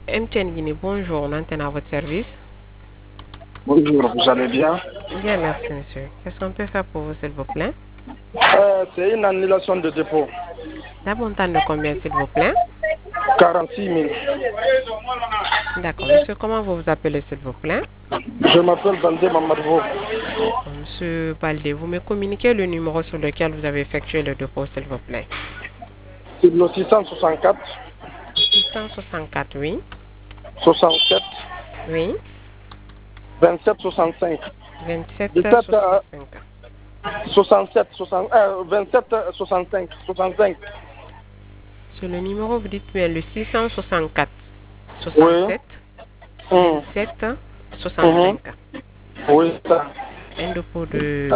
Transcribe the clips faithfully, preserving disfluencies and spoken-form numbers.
M T N Guinée, bonjour, on antenne à votre service. Bonjour, vous allez bien? Bien, merci monsieur. Qu'est-ce qu'on peut faire pour vous, s'il vous plaît? euh, C'est une annulation de dépôt. La montagne de combien, s'il vous plaît? quarante-six mille. D'accord, monsieur, comment vous vous appelez, s'il vous plaît? Je m'appelle Bandé Mamadou. D'accord, monsieur Baldé, vous me communiquez le numéro sur lequel vous avez effectué le dépôt, s'il vous plaît? C'est le six cent soixante-quatre. six cent soixante-quatre, oui. soixante-sept. Oui. vingt-sept soixante-cinq. vingt-sept dix-sept, euh, soixante-cinq. soixante-sept, soixante, euh, vingt-sept soixante-cinq. soixante-cinq. Sur le numéro, vous dites bien le six cent soixante-quatre, Oui. soixante-sept, Hum. vingt-sept, Mhm. soixante-cinq. Oui, ça. Un dépôt de...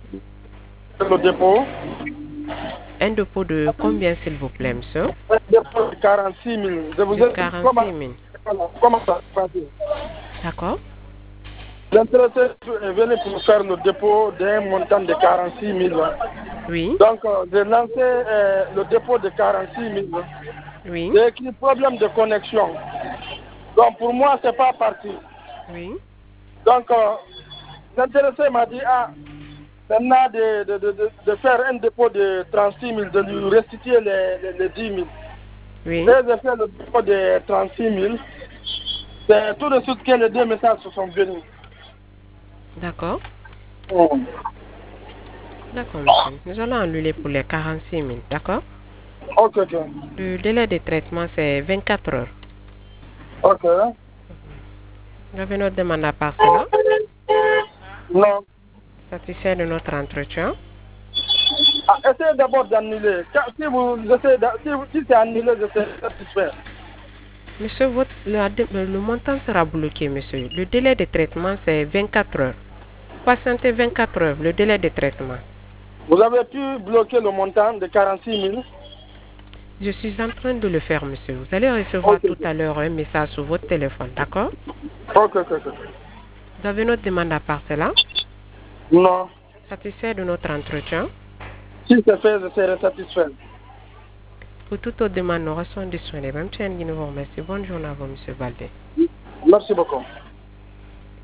Le dépôt. Un dépôt de combien, s'il vous plaît, monsieur? Un dépôt de quarante-six mille. Je vous De explique comment, quarante-six mille. comment ça se passe. D'accord? L'intéressé est venu pour faire le dépôt d'un montant de quarante-six mille. Oui, Donc, euh, j'ai lancé euh, le dépôt de quarante-six mille. oui, J'ai écrit problème de connexion. Donc, pour moi, ce n'est pas parti. oui. Donc, euh, l'intéressé m'a dit, ah, maintenant de, de, de, de faire un dépôt de trente-six mille, de lui restituer les, les, les dix mille. Oui, Et j'ai fait le dépôt de trente-six mille. C'est tout de suite que les deux messages se sont venus. d'accord. Oh. D'accord, monsieur. Nous allons annuler pour les quarante-six mille, d'accord? Ok, ok. Le délai de traitement, c'est vingt-quatre heures. Ok. Vous avez notre demande à part cela? Non. Satisfait de notre entretien? Ah, essayez d'abord d'annuler. Si, vous, essayez de, si, vous- si c'est annulé, je serai satisfait. Monsieur, votre, le, le montant sera bloqué, monsieur. Le délai de traitement, c'est vingt-quatre heures. Patientez vingt-quatre heures, le délai de traitement. Vous avez pu bloquer le montant de quarante-six mille. Je suis en train de le faire, monsieur. Vous allez recevoir Ok, tout à l'heure un message sur votre téléphone, d'accord? ok, ok. ok. Vous avez notre demande à part cela? Non. Satisfait de notre entretien? Si c'est fait, je serai satisfait. Pour toute autre demande, nous restons disponibles. Même si vous remercie. Bonne journée à vous, monsieur Baldé. Merci beaucoup.